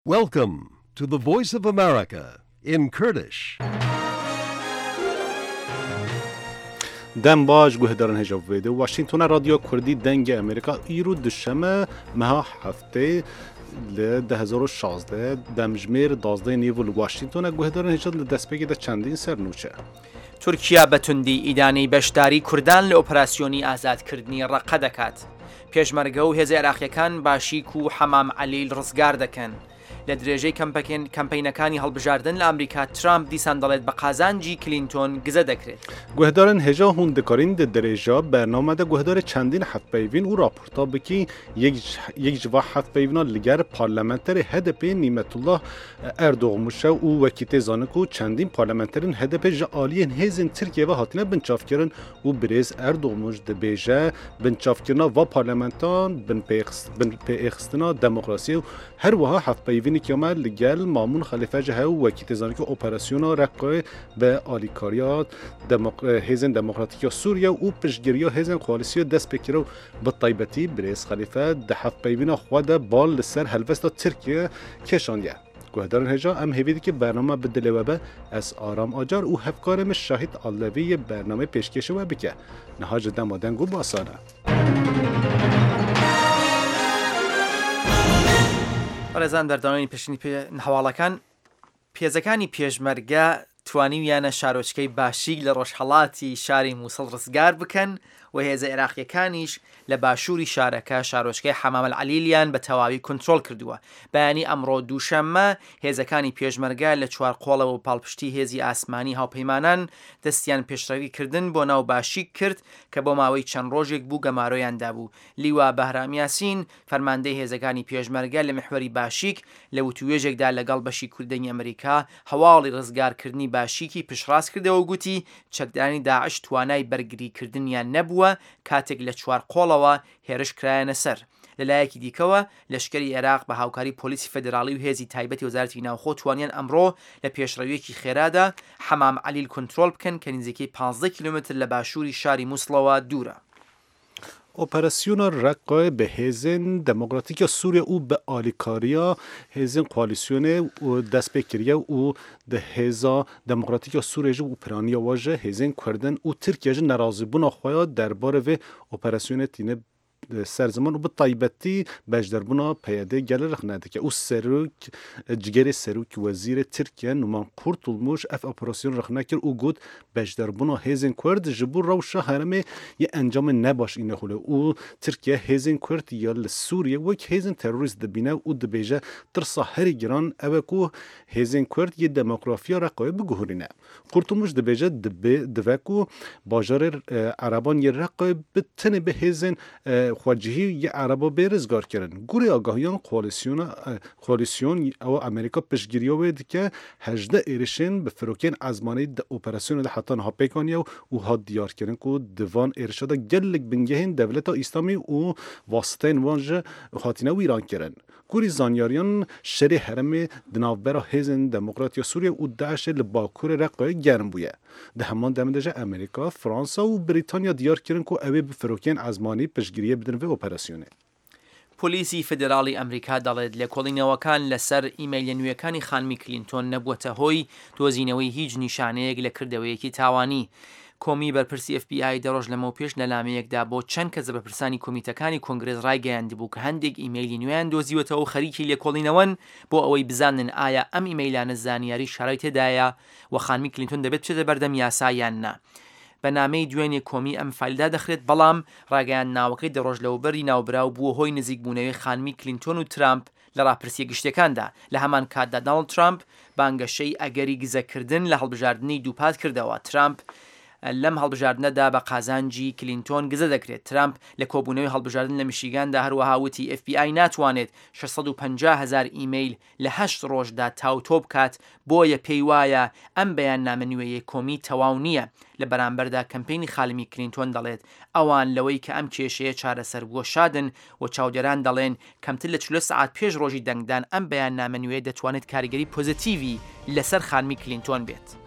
Welcome to the Voice of America in Kurdish. دم باش گوهدارن هجاب ویده واشنگتن رادیو کردی دنگ امریکا ایرو دشمه مها هفته ل 2016 دمجمیر 12 نیول واشنگتن گوهدارن هجاب لدسپگی ده چندین سرنوچه تورکیا بەتوندی ئیدانی بەشداری کوردان لە ئۆپراسیۆنی ئازادکردنی ڕەقە دەکات. پێشمەرگە و هێزە عێراقیەکان باشیک و حەمام عەلیل ڕزگار دەکەن. لە درێژەی کەمپەینەکانی هەڵبژاردن لە ئەمریکا ترامپ دیسان دەڵێت بە قازانجی کلینتۆن گزە دەکرێت. گوهدارن هجا هون دکارین ده درێژا بەرنامە ده گوهدار چندین حەفپەیڤین و راپۆرتا بکی یک جوا حەفپەیڤنا لەگەر پارلەمەنتەری HDP نیمەتوڵڵاه ئەردۆغموشە و وەکیتێ زانک و چندین پارلەمەنتەرین HDP ji aliyên hêzên Tirkiye ve hatine binçavkirin û birêz Erdoğmuş dibêje binçavkirina va parlamentan bin pêxistina demokrasiyê û her wiha hevpeyvînê Kemal li gel Mamun Xelîfe ji hew wekîtê zanînke operasyona Reqqayê bi alîkariya hêzên demokratîk ya Sûriye û piştgiriya hêzên koalîsiyê dest pê kiriw bi taybetî birêz Xelîfe di hevpeyvîna xwe de bal li ser helbesta Tirkiye kêşandiye. گوهدارن هجا ام هیویدی که برنامه بدله و به از آرام آجار و هفکارم شاهد علوی برنامه پیشکش و بکه نهاج دمادن گو باسانه ڕێزان بەردەوامەی پێشنی هەواڵەکان پێزەکانی پێشمەرگە توانیویانە شارۆچکەی باشیک لە ڕۆژهەڵاتی شاری مووسڵ ڕزگار بکەن و هێزە عێراقیەکانیش لە باشووری شارەکە شارۆچکەی حەمام العەلیلیان بە تەواوی کنترۆل کردووە. بەیانی ئەمڕۆ دووشەممە هێزەکانی پێشمەرگە لە چوار قۆڵەوە و پاڵپشتی هێزی ئاسمانی هاوپەیمانان دەستیان پێشڕەویکردن بۆ ناو باشیک کرد کە بۆ ماوەی چەند ڕۆژێک بوو گەمارۆیاندا بوو. لیوا بەهرام یاسین فەرماندەی هێزەکانی پێشمەرگە لە محوەری باشیک لە وتوێژێکدا لەگەڵ بەشی کوردەنی ئەمریکا هەواڵی ڕزگارکردنی باشیکی پشتڕاست کردەوە و گوتی چەکدانی داعش توانای بەرگریکردنیان نەبووە کاتێک لە چوار قۆڵەوە هێرش کرایەنە سەر. لەلایەکی دیکەوە لەشکری عێراق بە هاوکاری پۆلیسی فێدراڵی و هێزی تایبەتی وەزارەتی ناوخۆ توانیان ئەمڕۆ لە پێشڕەویەکی خێرادا حەمام عەلیل کنترۆل بکەن کە نزیکەی 15 کیلومتر لە باشووری شاری مووسڵەوە دوورە. Operasyona Reqqayê bi hêzên demokratîk ya Sûriye û bi alîkariya hêzên koalîsyonê dest pê kiriye û di hêza demokratîk ya Sûriye jî û piraniya we ji hêzên Kurdin û Tirkiye ji nerazîbûna xwe ya derbarê vê operasyonê tîne serziman û bi taybetî beşderbûna peyedê gelê rexne dike û cigerê serokê wezîrê Tirkiye Numan Kurtulmuş ev operasyon rexne kir û got beşderbûna hêzên Kurd ji bo rewşa herêmê yê encamê nebaş îne xule û Tirkiye hêzên Kurd ya li Sûriye wek hêzên terorîst dibîne û dibêje tirsa herî giran ew e ku hêzên Kurd yê demografiya Reqqayê biguherîne. Kurtulmuş dibêje dive ku bajarê Ereban yê Reqqayê bi tenê bi hêzên خواجهی یه عربا برزگار کردن. گوری آگاهیان کوالسیون او امریکا پشگیری وید که 18 ایرشن به فروکین ازمانی د اپراسیون ده حتی ها پیکانیا و ها دیار کردن که دوان ایرشادا گلک بنگهین دولت اسلامی و واسطین وانج خاطینه و ایران کردن. گوری زانیاریان شری حرم دناوبرا هزن دموکراتیا سوریه و داعش لباکور رقای گرم بوده. ده همان دمدجه امریکا، فرانسا و بریتانیا دیار کردن که اوی به فروکین ازمانی پشگیری بدن و اپراسیونه. پۆلیسی فێدراڵی ئەمریکا دەڵێت لێکۆڵینەوەکان لەسەر ئیمەیلە نوێیەکانی خانمی کلینتۆن نەبووەتە هۆی دۆزینەوەی هیچ نیشانەیەک لە کردەوەیەکی تاوانی. کۆمی بەرپرسی FBI دەڕۆژ لەمەوە پێش لە لامەیەکدا بۆ چەند کەس بەرپرسانی کۆمیتەکانی کۆنگرێس ڕایگەیاندی بوو کە هەندێک ئیمەیلی نوێیان دۆزیوەتەوە و خەریکی لێکۆڵینەوەن بۆ ئەوەی بزانن ئایا ئەم ئیمەیلانە زانیاری شەڕی تێدایە و خانمی کلینتۆن دەبێت بچێتە بەردەم یاسا یان نا. بە نامەی دوێنێ کۆمی ئەم فایلدا دەخرێت بەڵام ڕاگەیان ناوەکەی دەڕۆژ لەوبەری ناوبراو بووە هۆی نزیکبوونەوەی خانمی کلینتۆن و ترامپ لە ڕاپرسیە گشتەکاندا. لە هەمان کاتدا دۆناڵد ترامپ بانگەشەی ئەگەری گزەکردن لە هەڵبژاردننی دووپات کردەوە. ترامپ لەم هەڵبژاردنەدا بە قازانجی کلینتۆن گزە دەکرێت. ترامپ لە کۆبوونەوەی هەڵبژاردن لە میشیگاندا هەروەها وتی FBI ناتوانێت 650,000 ئیمەیل لە 8 ڕۆژدا تاوتۆ بکات بۆیە پێی وایە ئەم بەیاننامە نوێیە کۆمی تەواو نییە. لە بەرامبەردا کەمپینی خالمی کلینتۆن دەڵێت ئەوان لەوەی کە ئەم کێشەیە چارەسەر بووە شادن و چاودێران دەڵێن کەمتر لە 40 ساعت پێش ڕۆژی دەنگدان ئەم بەیاننامە نوێیە دەتوانێت کاریگەری پۆزیتیڤی لەسەر خانمی کلینتۆن بێت.